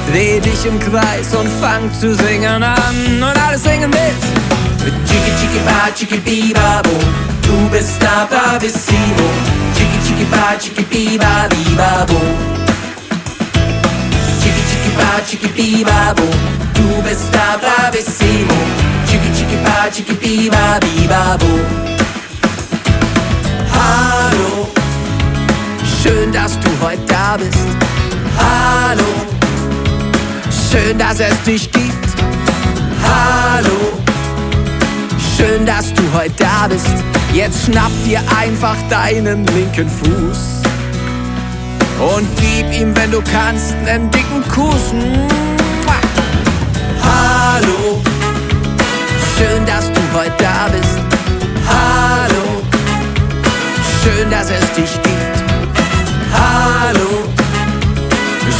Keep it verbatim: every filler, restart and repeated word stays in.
Dreh dich im Kreis und fang zu singen an. Und alle singen mit. Chiki chiki ba, chiki bi ba bo. Du bist da bravissimo. Chiki chiki ba, chiki bi ba bi ba bo. Chiki chiki ba, chiki bi ba bo. Du bist da bravissimo. Chiki chiki ba, chiki bi ba bi ba bo. Hallo, schön, dass du heute da bist. Hallo, schön, dass es dich gibt. Hallo, schön, dass du heute da bist. Jetzt schnapp dir einfach deinen linken Fuß und gib ihm, wenn du kannst, einen dicken Kuss. Hallo, schön, dass du